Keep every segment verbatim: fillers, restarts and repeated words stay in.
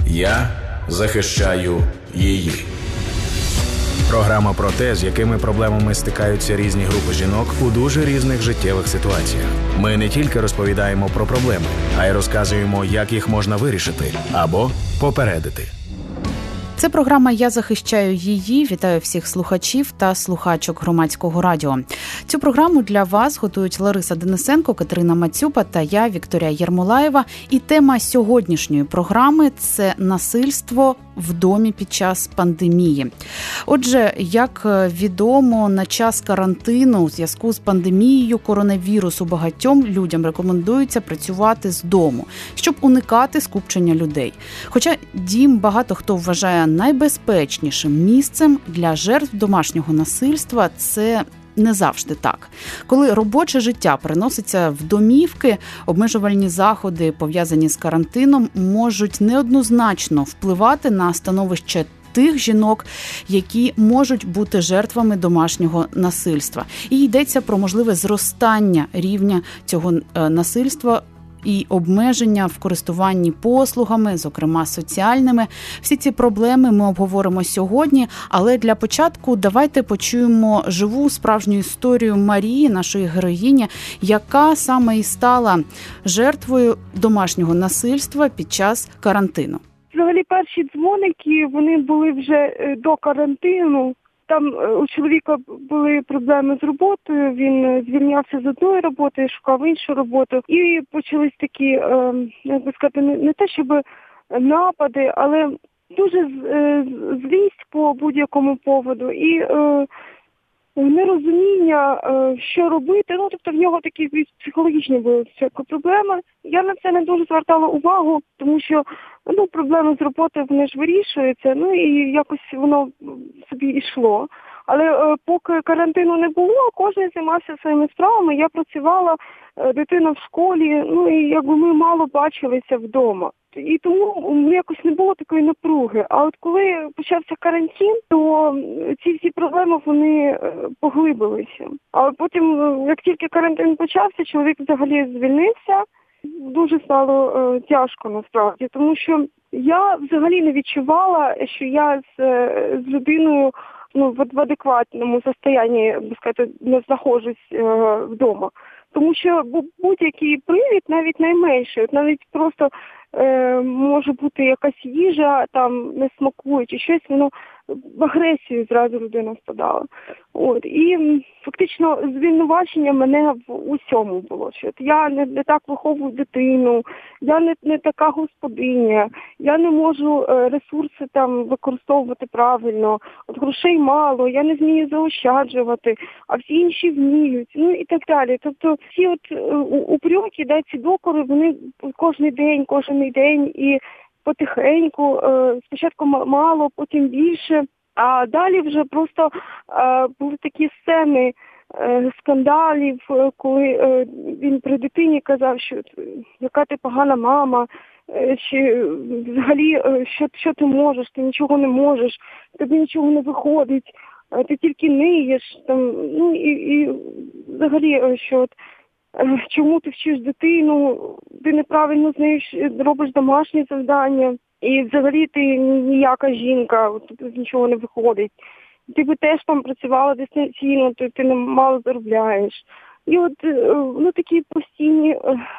Я захищаю її. Програма про те, з якими проблемами стикаються різні групи жінок у дуже різних життєвих ситуаціях. Ми не тільки розповідаємо про проблеми, а й розказуємо, як їх можна вирішити або попередити. Це програма «Я захищаю її». Вітаю всіх слухачів та слухачок Громадського радіо. Цю програму для вас готують Лариса Денисенко, Катерина Мацюпа та я, Вікторія Єрмолаєва. І тема сьогоднішньої програми – це насильство в домі під час пандемії. Отже, як відомо, на час карантину у зв'язку з пандемією коронавірусу багатьом людям рекомендується працювати з дому, щоб уникати скупчення людей. Хоча дім багато хто вважає найбезпечнішим місцем для жертв домашнього насильства, це не завжди так. Коли робоче життя переноситься в домівки, обмежувальні заходи, пов'язані з карантином, можуть неоднозначно впливати на становище тих жінок, які можуть бути жертвами домашнього насильства. І йдеться про можливе зростання рівня цього насильства і обмеження в користуванні послугами, зокрема соціальними. Всі ці проблеми ми обговоримо сьогодні, але для початку давайте почуємо живу справжню історію Марії, нашої героїні, яка саме і стала жертвою домашнього насильства під час карантину. Взагалі перші дзвоники, вони були вже до карантину. Там у чоловіка були проблеми з роботою, він звільнявся з одної роботи, шукав іншу роботу. І почались такі, як би сказати, не те, щоб напади, але дуже злість по будь-якому поводу. І нерозуміння, що робити. Ну, тобто в нього такі психологічні були всякі проблеми. Я на це не дуже звертала увагу, тому що ну, проблеми з роботою, вони ж вирішуються, ну і якось воно собі йшло. Але е, поки карантину не було, кожен займався своїми справами. Я працювала, е, дитина в школі, ну і якби ми мало бачилися вдома. І тому якось не було такої напруги. А от коли почався карантин, то ці всі проблеми, вони поглибилися. А потім, як тільки карантин почався, чоловік взагалі звільнився. Дуже стало е, тяжко насправді, тому що я взагалі не відчувала, що я з, з людиною ну, в, в адекватному стані, би сказати, не знаходжусь е, вдома. Тому що будь-який привід, навіть найменший, навіть просто е, може бути якась їжа, там не смакує чи щось, воно в агресію зразу людина впадала. От. І фактично звинувачення мене в усьому було. Що я не, не так виховую дитину, я не, не така господиня, я не можу е, ресурси там використовувати правильно, от грошей мало, я не вмію заощаджувати, а всі інші вміють, ну і так далі. Тобто всі от е, упреки, да, ці докори, вони кожен день, кожен день і потихеньку, спочатку мало, потім більше, а далі вже просто були такі сцени скандалів, коли він при дитині казав, що яка ти погана мама, чи взагалі, що, що ти можеш, ти нічого не можеш, тобі нічого не виходить, ти тільки ниєш, там, ну і, і взагалі, що от, чому ти вчиш дитину, ти неправильно з нею робиш домашні завдання, і взагалі ти ніяка жінка, тут нічого не виходить. Ти би теж там працювала дистанційно, то ти не мало заробляєш. І от ну, такі постійні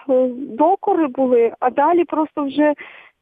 докори були, а далі просто вже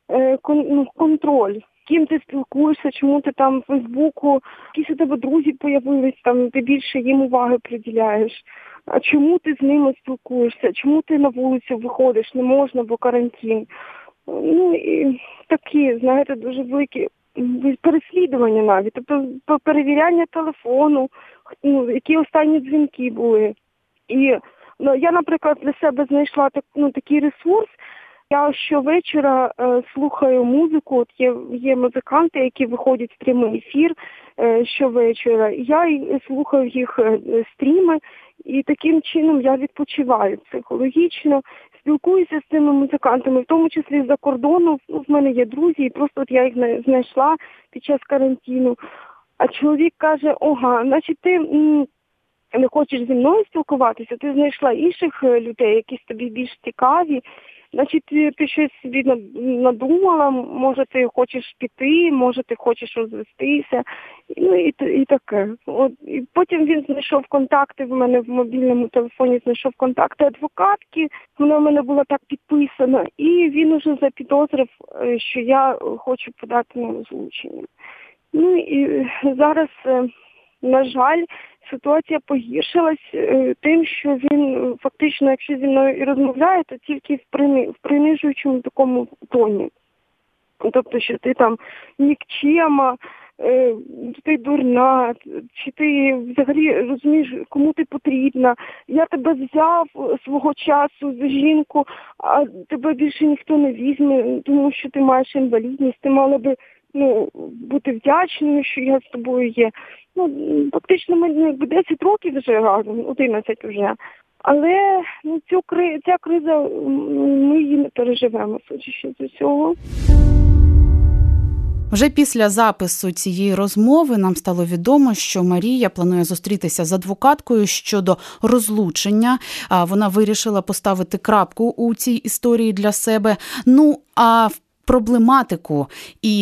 ну, контроль. Ким ти спілкуєшся, чому ти там в Фейсбуку, якісь у тебе друзі появились, там ти більше їм уваги приділяєш. А чому ти з ними спілкуєшся? Чому ти на вулицю виходиш? Не можна, бо карантин. Ну і такі, знаєте, дуже великі переслідування навіть. Тобто перевіряння телефону, ну, які останні дзвінки були. І ну, я, наприклад, для себе знайшла так, ну, такий ресурс. Я щовечора е, слухаю музику, от є, є музиканти, які виходять в прямий ефір е, щовечора. Я слухаю їх е, стріми, і таким чином я відпочиваю психологічно, спілкуюся з цими музикантами, в тому числі з-за кордону. Ну, в мене є друзі, і просто от я їх знайшла під час карантину. А чоловік каже, ага, значить ти м, не хочеш зі мною спілкуватися, ти знайшла інших людей, які тобі більш цікаві. значить, ти, ти щось собі надумала, може ти хочеш піти, може ти хочеш розвестися, ну і, і таке. От, і потім він знайшов контакти в мене в мобільному телефоні, знайшов контакти адвокатки, вона в мене була так підписана, і він уже запідозрив, що я хочу подати на розлучення. Ну і зараз, на жаль, ситуація погіршилась тим, що він фактично, якщо зі мною і розмовляє, то тільки в, прини... в принижуючому такому тоні. Тобто, що ти там нікчема, ти дурна, чи ти взагалі розумієш, кому ти потрібна. Я тебе взяв свого часу за жінку, а тебе більше ніхто не візьме, тому що ти маєш інвалідність, ти мала би ну, бути вдячною, що я з тобою є. Ну, фактично, ми десять років вже разом, одинадцять вже. Але ну, цю, ця криза, ми її не переживемо, судячи з усього. Вже після запису цієї розмови нам стало відомо, що Марія планує зустрітися з адвокаткою щодо розлучення. Вона вирішила поставити крапку у цій історії для себе. Ну, а проблематику і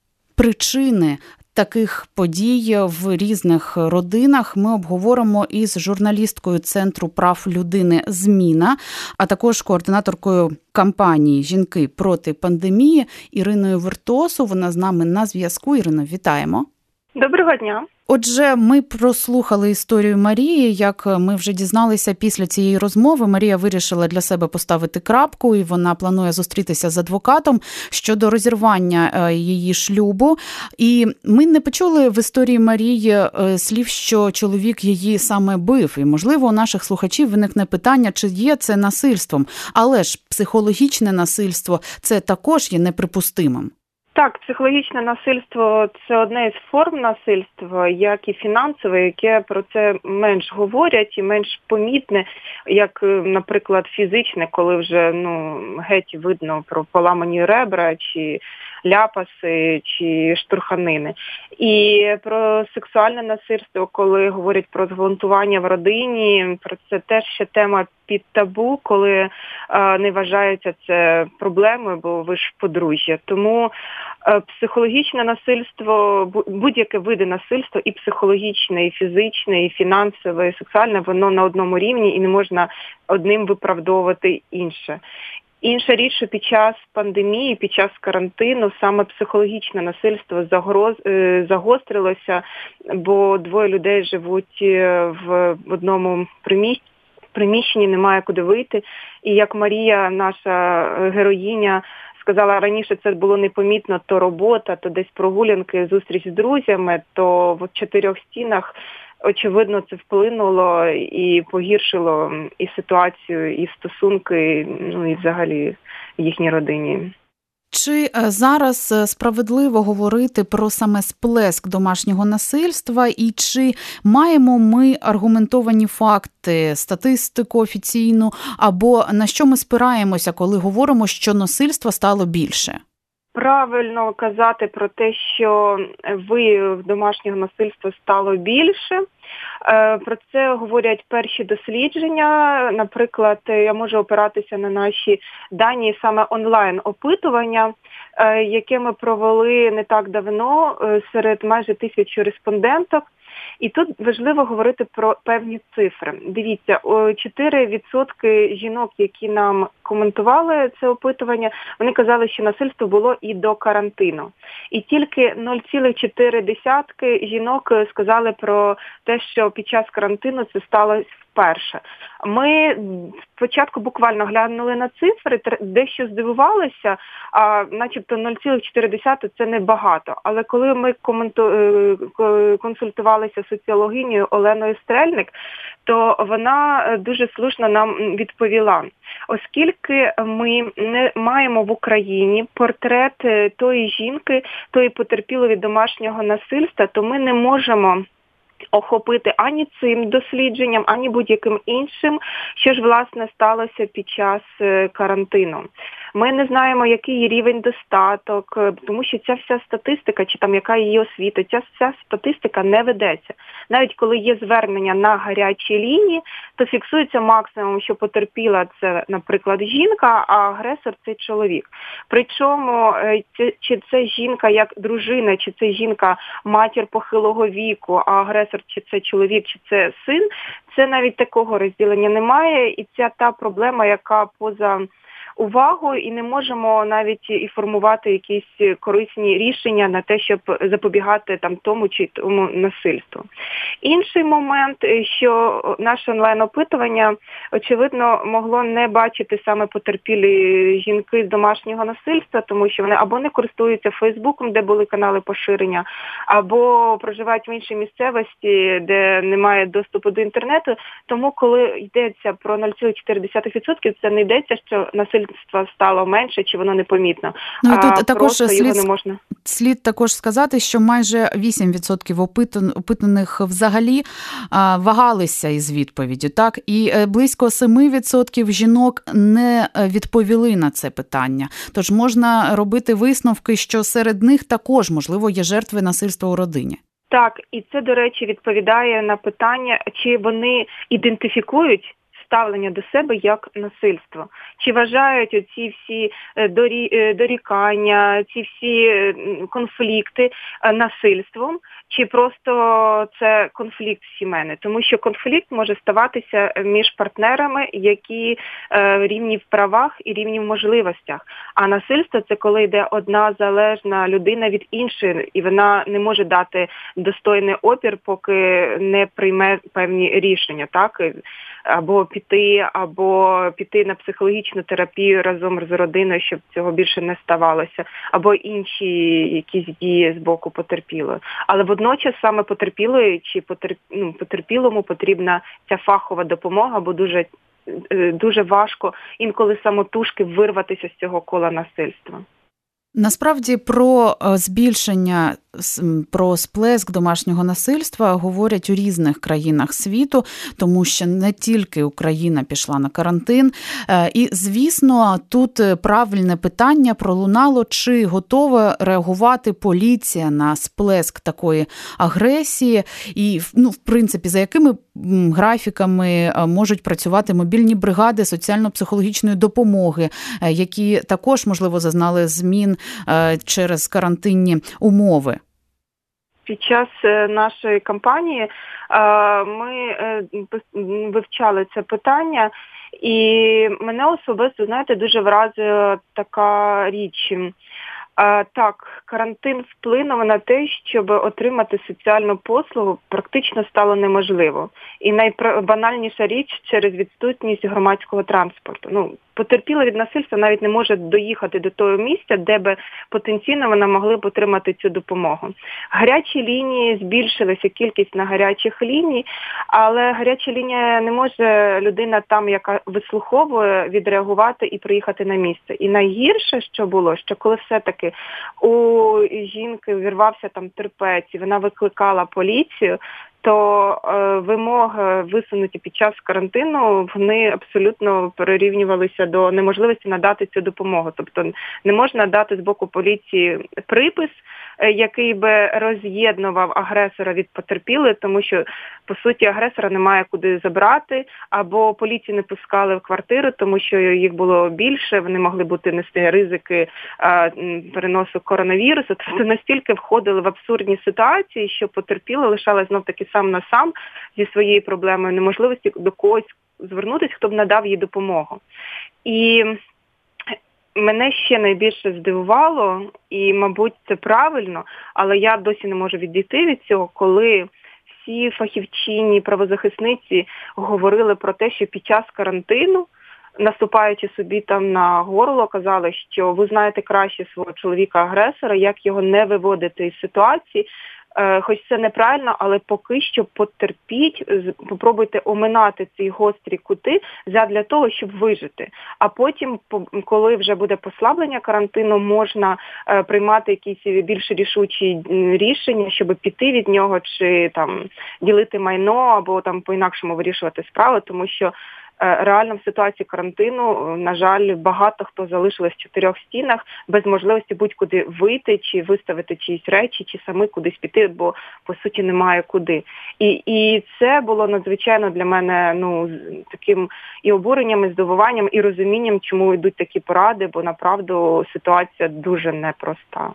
причини таких подій в різних родинах ми обговоримо із журналісткою Центру прав людини «Зміна», а також координаторкою кампанії «Жінки проти пандемії» Іриною Вертосу. Вона з нами на зв'язку. Ірино, вітаємо. Доброго дня. Отже, ми прослухали історію Марії. Як ми вже дізналися після цієї розмови, Марія вирішила для себе поставити крапку, і вона планує зустрітися з адвокатом щодо розірвання її шлюбу. І ми не почули в історії Марії слів, що чоловік її саме бив. І, можливо, у наших слухачів виникне питання, чи є це насильством. Але ж психологічне насильство – це також є неприпустимим. Так, психологічне насильство – це одне із форм насильства, як і фінансове, яке про це менш говорять і менш помітне, як, наприклад, фізичне, коли вже ну геть видно про поламані ребра чи ляпаси чи штурханини. І про сексуальне насильство, коли говорять про зґвалтування в родині, про це теж ще тема під табу, коли е, не вважається це проблемою, бо ви ж подружжя. Тому е, психологічне насильство, будь-яке види насильства, і психологічне, і фізичне, і фінансове, і сексуальне, воно на одному рівні і не можна одним виправдовувати інше. Інша річ, що під час пандемії, під час карантину саме психологічне насильство загроз, загострилося, бо двоє людей живуть в одному приміщенні, приміщенні, немає куди вийти. І як Марія, наша героїня, сказала раніше, це було непомітно, то робота, то десь прогулянки, зустріч з друзями, то в чотирьох стінах, очевидно, це вплинуло і погіршило і ситуацію, і стосунки, ну і взагалі в їхній родині. Чи зараз справедливо говорити про саме сплеск домашнього насильства, і чи маємо ми аргументовані факти, статистику офіційну, або на що ми спираємося, коли говоримо, що насильства стало більше? Правильно казати про те, що виявів домашнього насильства стало більше. Про це говорять перші дослідження. Наприклад, я можу опиратися на наші дані саме онлайн-опитування, яке ми провели не так давно серед майже тисячі респонденток. І тут важливо говорити про певні цифри. Дивіться, чотири відсотки жінок, які нам коментували це опитування, вони казали, що насильство було і до карантину. І тільки нуль цілих чотири десятих жінок сказали про те, що під час карантину це сталося вперше. Ми спочатку буквально глянули на цифри, дещо здивувалися, а начебто нуль цілих чотири десятих це небагато. Але коли ми коменту... консультувалися з соціологинею Оленою Стрельник, то вона дуже слушно нам відповіла. Оскільки ми не маємо в Україні портрет тої жінки, тої потерпілої від домашнього насильства, то ми не можемо охопити ані цим дослідженням, ані будь-яким іншим, що ж, власне, сталося під час карантину. Ми не знаємо, який рівень достаток, тому що ця вся статистика, чи там яка її освіта, ця вся статистика не ведеться. Навіть коли є звернення на гарячій лінії, то фіксується максимум, що потерпіла це, наприклад, жінка, а агресор – це чоловік. Причому, чи це жінка як дружина, чи це жінка матір похилого віку, а агресор, чи це чоловік, чи це син, це навіть такого розділення немає. І це та проблема, яка поза увагою, і не можемо навіть і формувати якісь корисні рішення на те, щоб запобігати там тому чи тому насильству. Інший момент, що наше онлайн-опитування, очевидно, могло не бачити саме потерпілі жінки з домашнього насильства, тому що вони або не користуються Фейсбуком, де були канали поширення, або проживають в іншій місцевості, де немає доступу до інтернету. Тому, коли йдеться про нуль цілих чотири десятих відсотка, це не йдеться, що насильство стало менше, чи воно непомітно. Ну, і тут а також просто слід, його не можна. Слід також сказати, що майже вісім відсотків опитаних взагалі а, вагалися із відповіддю, так? І близько сім відсотків жінок не відповіли на це питання. Тож можна робити висновки, що серед них також, можливо, є жертви насильства у родині. Так, і це, до речі, відповідає на питання, чи вони ідентифікують ставлення до себе як насильство. Чи вважають оці всі дорі, дорікання, ці всі конфлікти насильством, чи просто це конфлікт сімейний. Тому що конфлікт може ставатися між партнерами, які е, рівні в правах і рівні в можливостях. А насильство – це коли йде одна залежна людина від іншої, і вона не може дати достойний опір, поки не прийме певні рішення, так? Або піти, або піти на психологічну терапію разом з родиною, щоб цього більше не ставалося, або інші якісь дії з боку потерпілої. Але водночас саме потерпілої чи потерп... ну, потерпілому потрібна ця фахова допомога, бо дуже, дуже важко інколи самотужки вирватися з цього кола насильства. Насправді про збільшення, про сплеск домашнього насильства говорять у різних країнах світу, тому що не тільки Україна пішла на карантин. І, звісно, тут правильне питання пролунало, чи готова реагувати поліція на сплеск такої агресії і, ну, в принципі, за якими графіками можуть працювати мобільні бригади соціально-психологічної допомоги, які також, можливо, зазнали змін через карантинні умови. Під час нашої кампанії ми вивчали це питання, і мене особисто, знаєте, дуже вразила така річ. Так, карантин вплинув на те, щоб отримати соціальну послугу практично стало неможливо. І найбанальніша річ через відсутність громадського транспорту. Ну, потерпіла від насильства навіть не може доїхати до того місця, де би потенційно вона могла б отримати цю допомогу. Гарячі лінії, збільшилася кількість на гарячих ліній, але гаряча лінія не може людина там, яка вислуховує, відреагувати і приїхати на місце. І найгірше, що було, що коли все-таки у жінки вірвався там терпець, і вона викликала поліцію, то е, вимоги, висунуті під час карантину, вони абсолютно перерівнювалися до неможливості надати цю допомогу. Тобто не можна дати з боку поліції припис, е, який би роз'єднував агресора від потерпілої, тому що, по суті, агресора немає куди забрати, або поліцію не пускали в квартиру, тому що їх було більше, вони могли бути нести ризики е, переносу коронавірусу. Тобто настільки входили в абсурдні ситуації, що потерпіла лишалась знов-таки сам на сам зі своєю проблемою, неможливості до когось звернутися, хто б надав їй допомогу. І мене ще найбільше здивувало, і, мабуть, це правильно, але я досі не можу відійти від цього, коли всі фахівчині, правозахисниці говорили про те, що під час карантину, наступаючи собі там на горло, казали, що ви знаєте краще свого чоловіка-агресора, як його не виводити із ситуації. Хоч це неправильно, але поки що потерпіть, попробуйте оминати ці гострі кути задля того, щоб вижити. А потім, коли вже буде послаблення карантину, можна приймати якісь більш рішучі рішення, щоб піти від нього, чи там ділити майно, або там по-інакшому вирішувати справи, тому що реально в ситуації карантину, на жаль, багато хто залишились в чотирьох стінах без можливості будь-куди вийти, чи виставити чиїсь речі, чи самі кудись піти, бо, по суті, немає куди. І, і це було надзвичайно для мене, ну, таким і обуренням, і здивуванням, і розумінням, чому йдуть такі поради, бо, направду, ситуація дуже непроста.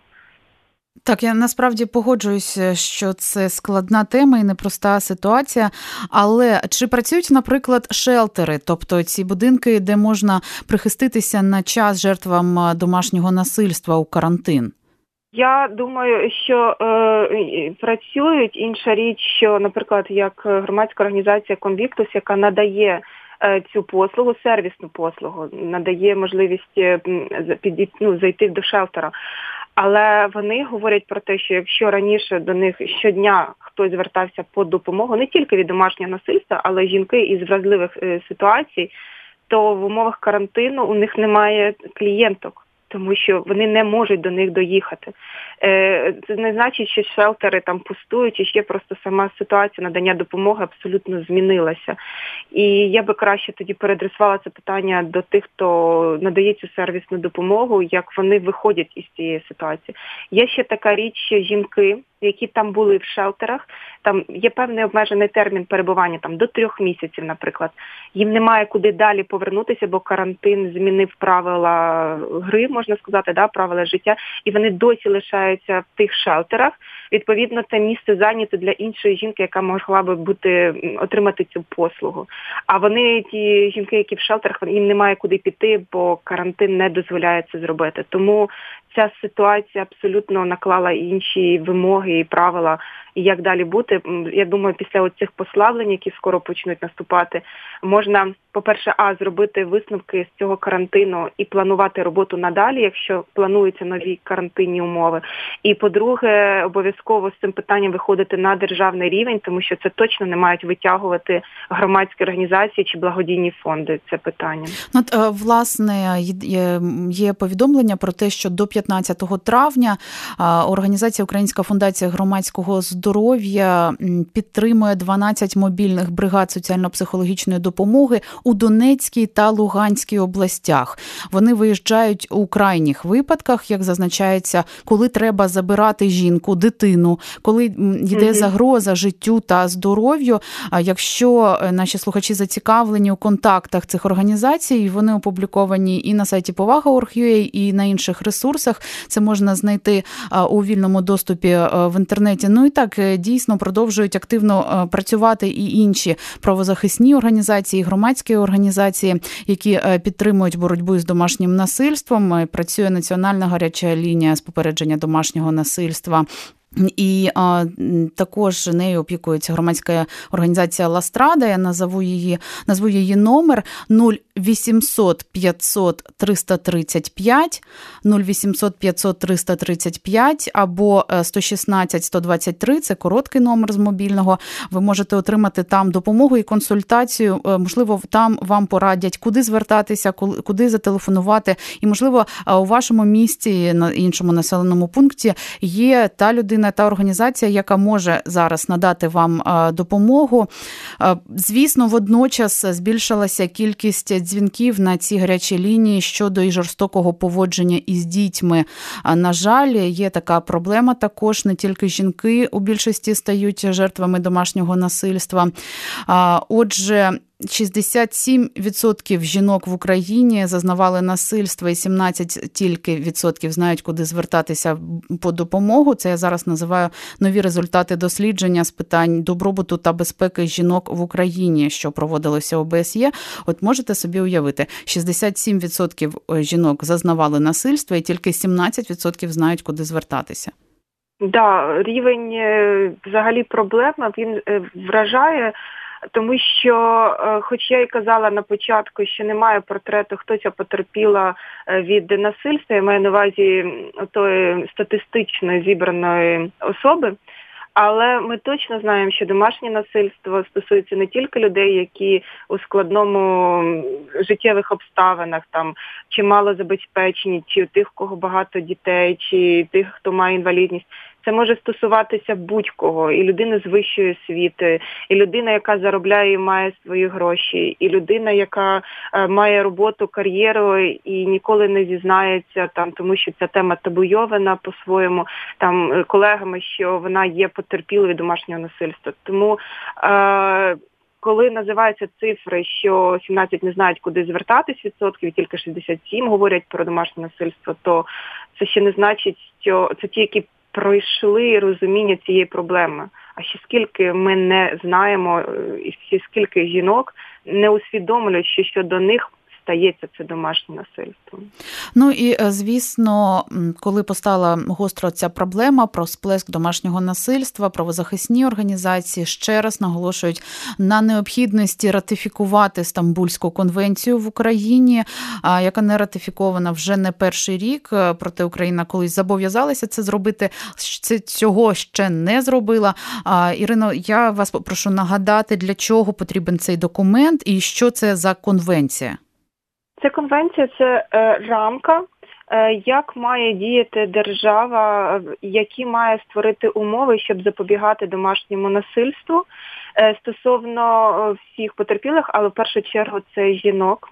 Так, я насправді погоджуюся, що це складна тема і непроста ситуація, але чи працюють, наприклад, шелтери, тобто ці будинки, де можна прихиститися на час жертвам домашнього насильства у карантин? Я думаю, що е, працюють. Інша річ, що, наприклад, як громадська організація «Конвіктус», яка надає е, цю послугу, сервісну послугу, надає можливість е, під, ну, зайти до шелтера. Але вони говорять про те, що якщо раніше до них щодня хтось звертався по допомогу, не тільки від домашнього насильства, але й жінки із вразливих е, ситуацій, то в умовах карантину у них немає клієнток, тому що вони не можуть до них доїхати. Е, це не значить, що шелтери там пустують, і ще просто сама ситуація надання допомоги абсолютно змінилася. І я би краще тоді переадресувала це питання до тих, хто надає цю сервісну допомогу, як вони виходять із цієї ситуації. Є ще така річ, що жінки, які там були в шелтерах, там є певний обмежений термін перебування, там до трьох місяців, наприклад. Їм немає куди далі повернутися, бо карантин змінив правила гри, можна сказати, да, правила життя, і вони досі лишаються в тих шелтерах. Відповідно, це місце зайнято для іншої жінки, яка могла би бути, отримати цю послугу. А вони, ті жінки, які в шелтерах, їм немає куди піти, бо карантин не дозволяє це зробити. Тому ця ситуація абсолютно наклала інші вимоги і правила, і як далі бути. Я думаю, після оцих послаблень, які скоро почнуть наступати, можна, по-перше, а, зробити висновки з цього карантину і планувати роботу надалі, якщо плануються нові карантинні умови. І, по-друге, обов'язково з цим питанням виходити на державний рівень, тому що це точно не мають витягувати громадські організації чи благодійні фонди, це питання. От, власне, є повідомлення про те, що до п'ятнадцятого травня організація Українська фундація громадського здоров'я підтримує дванадцять мобільних бригад соціально-психологічної допомоги у Донецькій та Луганській областях. Вони виїжджають у крайніх випадках, як зазначається, коли треба забирати жінку, дитину, коли йде mm-hmm. загроза життю та здоров'ю. Якщо наші слухачі зацікавлені у контактах цих організацій, вони опубліковані і на сайті повага крапка орг крапка ю а, і на інших ресурсах. Це можна знайти у вільному доступі в інтернеті. Ну і так, дійсно продовжують активно працювати і інші правозахисні організації, громадські організації, які підтримують боротьбу з домашнім насильством. Працює Національна гаряча лінія з попередження домашнього насильства. І а, також нею опікується громадська організація «Ластрада». Я назву її, назву її номер нуль вісімсот п'ятсот триста тридцять п'ять, нуль вісімсот п'ятсот триста тридцять п'ять або сто шістнадцять сто двадцять три, це короткий номер з мобільного. Ви можете отримати там допомогу і консультацію. Можливо, там вам порадять, куди звертатися, куди зателефонувати. І, можливо, у вашому місті, на іншому населеному пункті є та людина, та організація, яка може зараз надати вам допомогу. Звісно, водночас збільшилася кількість дзвінків на ці гарячі лінії щодо і жорстокого поводження із дітьми. На жаль, є така проблема також, не тільки жінки у більшості стають жертвами домашнього насильства. Отже, шістдесят сім відсотків жінок в Україні зазнавали насильства і сімнадцять тільки відсотків знають, куди звертатися по допомогу. Це я зараз називаю нові результати дослідження з питань добробуту та безпеки жінок в Україні, що проводилося о Б С Є. От можете собі уявити, шістдесят сім відсотків жінок зазнавали насильства і тільки сімнадцять відсотків знають, куди звертатися. Да, рівень взагалі проблеми, він вражає. Тому що, хоч я і казала на початку, що немає портрету, хто ця потерпіла від насильства, я маю на увазі тої статистично зібраної особи, але ми точно знаємо, що домашнє насильство стосується не тільки людей, які у складному життєвих обставинах, там, чи мало забезпечені, чи тих, у кого багато дітей, чи тих, хто має інвалідність. Це може стосуватися будь-кого, і людини з вищої освіти, і людина, яка заробляє і має свої гроші, і людина, яка е, має роботу, кар'єру і ніколи не зізнається, там, тому що ця тема табуйована по-своєму там колегами, що вона є потерпілою від домашнього насильства. Тому е, коли називаються цифри, що сімнадцять не знають, куди звертатись відсотків, тільки шістдесят сім говорять про домашнє насильство, то це ще не значить, що це ті, які пройшли розуміння цієї проблеми. А ще скільки ми не знаємо, і ще скільки жінок не усвідомлюють, що щодо них стається це домашнє насильство. Ну і, звісно, коли постала гостро ця проблема про сплеск домашнього насильства, правозахисні організації ще раз наголошують на необхідності ратифікувати Стамбульську конвенцію в Україні, яка не ратифікована вже не перший рік, проте Україна колись зобов'язалася це зробити, це цього ще не зробила. Ірино, я вас попрошу нагадати, для чого потрібен цей документ і що це за конвенція? Ця конвенція – це е, рамка, е, як має діяти держава, які має створити умови, щоб запобігати домашньому насильству е, стосовно всіх потерпілих, але в першу чергу це жінок.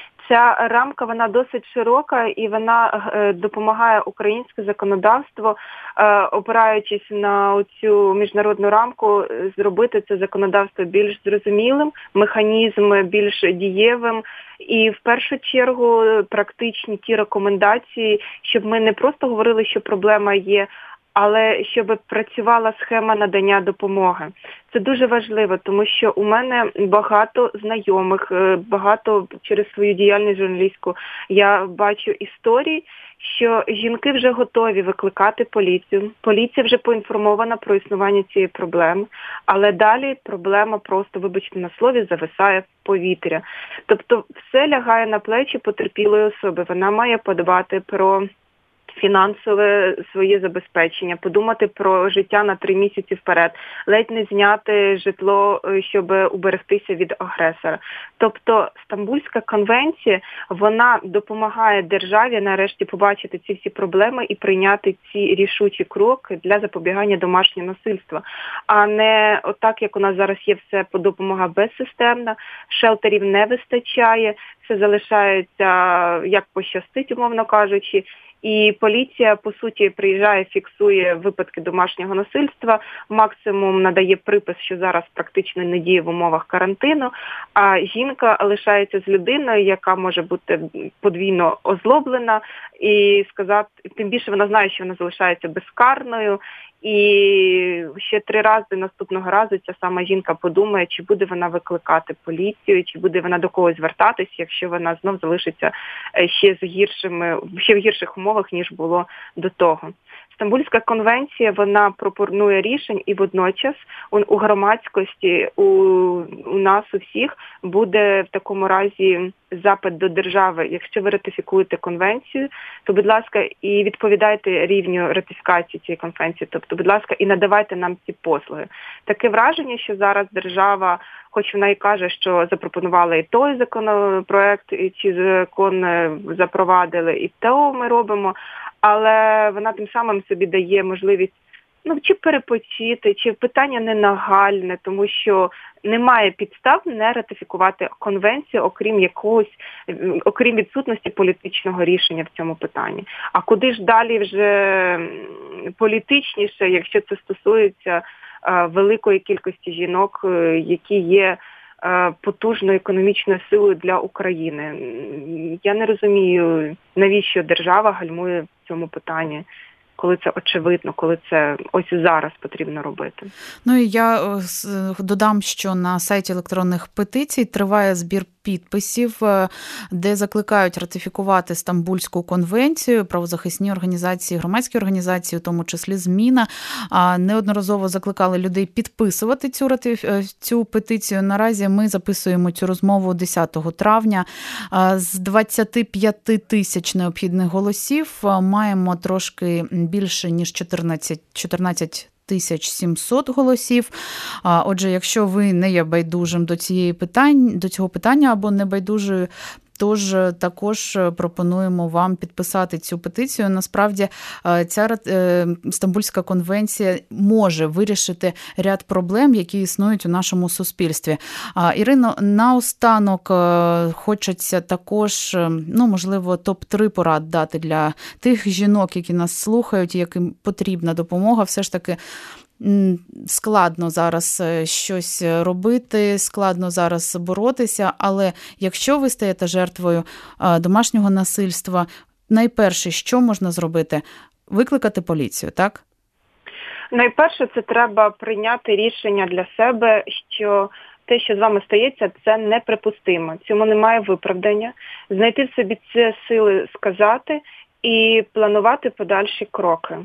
Ця рамка, вона досить широка і вона е, допомагає українське законодавство, е, опираючись на цю міжнародну рамку, зробити це законодавство більш зрозумілим, механізм більш дієвим і в першу чергу практичні ті рекомендації, щоб ми не просто говорили, що проблема є, але щоб працювала схема надання допомоги. Це дуже важливо, тому що у мене багато знайомих, багато через свою діяльність журналістську я бачу історії, що жінки вже готові викликати поліцію. Поліція вже поінформована про існування цієї проблеми, але далі проблема просто, вибачте на слові, зависає в повітря. Тобто все лягає на плечі потерпілої особи. Вона має подбати про фінансове своє забезпечення, подумати про життя на три місяці вперед, ледь не зняти житло, щоб уберегтися від агресора. Тобто Стамбульська конвенція, вона допомагає державі нарешті побачити ці всі проблеми і прийняти ці рішучі кроки для запобігання домашнього насильства. А не отак, як у нас зараз є все допомога безсистемна, шелтерів не вистачає, все залишається як пощастить, умовно кажучи. І поліція, по суті, приїжджає, фіксує випадки домашнього насильства, максимум надає припис, що зараз практично не діє в умовах карантину, а жінка лишається з людиною, яка може бути подвійно озлоблена, і сказати, тим більше вона знає, що вона залишається безкарною, і ще три рази наступного разу ця сама жінка подумає, чи буде вона викликати поліцію, чи буде вона до когось звертатись, якщо вона знов залишиться ще з гіршими, ще в гірших умовах, ніж було до того. Стамбульська конвенція, вона пропонує рішень, і водночас у, у громадськості, у, у нас, у всіх, буде в такому разі запит до держави. Якщо ви ратифікуєте конвенцію, то, будь ласка, і відповідайте рівню ратифікації цієї конвенції. Тобто, будь ласка, і надавайте нам ці послуги. Таке враження, що зараз держава, хоч вона і каже, що запропонувала і той законопроект, і чи закон запровадили, і то ми робимо, але вона тим самим собі дає можливість, ну, чи перепочити, чи питання не нагальне, тому що немає підстав не ратифікувати конвенцію, окрім якогось, окрім відсутності політичного рішення в цьому питанні. А куди ж далі вже політичніше, якщо це стосується е, великої кількості жінок, е, які є е, потужною економічною силою для України. Я не розумію, навіщо держава гальмує в цьому питанні, коли це очевидно, коли це ось зараз потрібно робити. Ну і я додам, що на сайті електронних петицій триває збір підписів, де закликають ратифікувати Стамбульську конвенцію, правозахисні організації, громадські організації, у тому числі ЗМІна, неодноразово закликали людей підписувати цю, ратиф... цю петицію. Наразі ми записуємо цю розмову десятого травня. З двадцять п'ять тисяч необхідних голосів маємо трошки більше, ніж чотирнадцять тисяч сімсот голосів. Отже, якщо ви не є байдужим до цієї питань, до цього питання або не байдужою, Тож також пропонуємо вам підписати цю петицію. Насправді, ця Стамбульська конвенція може вирішити ряд проблем, які існують у нашому суспільстві. Ірино, наостанок хочеться також, ну, можливо, топ три порад дати для тих жінок, які нас слухають, яким потрібна допомога. Все ж таки складно зараз щось робити, складно зараз боротися, але якщо ви стаєте жертвою домашнього насильства, найперше, що можна зробити? Викликати поліцію, так? Найперше, це треба прийняти рішення для себе, що те, що з вами стається, це неприпустимо. Цьому немає виправдання. Знайти в собі ці сили сказати і планувати подальші кроки.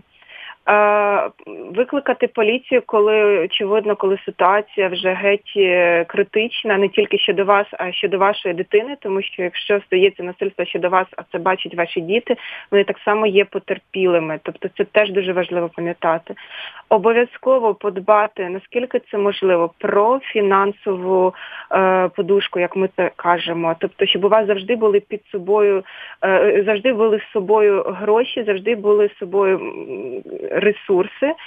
Викликати поліцію, коли, очевидно, коли ситуація вже геть критична, не тільки щодо вас, а щодо вашої дитини, тому що якщо стається насильство щодо вас, а це бачать ваші діти, вони так само є потерпілими. Тобто це теж дуже важливо пам'ятати. Обов'язково подбати, наскільки це можливо, про фінансову е, подушку, як ми це кажемо. Тобто, щоб у вас завжди були під собою, е, завжди були з собою гроші, завжди були з собою ресурси, е,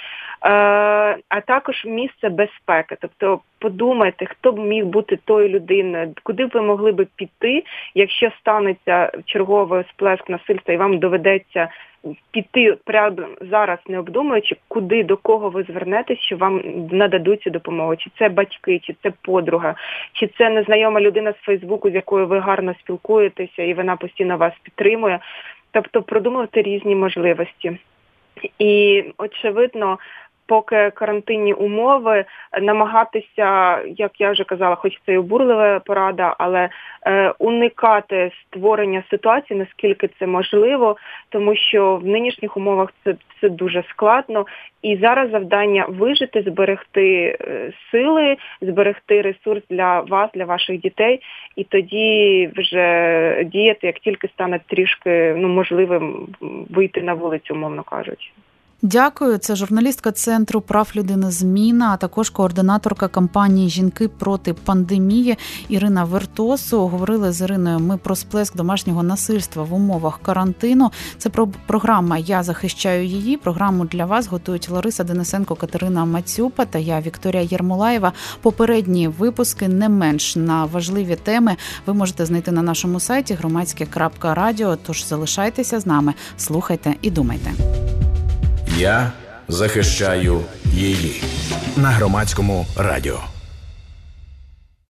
а також місце безпеки. Тобто подумайте, хто б міг бути тою людиною, куди б ви могли б піти, якщо станеться черговий сплеск насильства і вам доведеться піти прямо зараз, не обдумуючи, куди, до кого ви звернетесь, що вам нададуть цю допомогу. Чи це батьки, чи це подруга, чи це незнайома людина з Фейсбуку, з якою ви гарно спілкуєтеся і вона постійно вас підтримує. Тобто продумувати різні можливості. І, очевидно, поки карантинні умови, намагатися, як я вже казала, хоч це і обурлива порада, але е, уникати створення ситуації, наскільки це можливо, тому що в нинішніх умовах це, це дуже складно. І зараз завдання вижити, зберегти сили, зберегти ресурс для вас, для ваших дітей, і тоді вже діяти, як тільки стане трішки ну, можливим вийти на вулицю, умовно кажучи. Дякую. Це журналістка Центру прав людини «Зміна», а також координаторка кампанії «Жінки проти пандемії» Ірина Вертосу. Говорили з Іриною ми про сплеск домашнього насильства в умовах карантину. Це про програма «Я захищаю її». Програму для вас готують Лариса Денисенко, Катерина Мацюпа та я, Вікторія Єрмолаєва. Попередні випуски не менш на важливі теми ви можете знайти на нашому сайті громадське крапка радіо. Тож залишайтеся з нами, слухайте і думайте. Я захищаю її на Громадському радіо.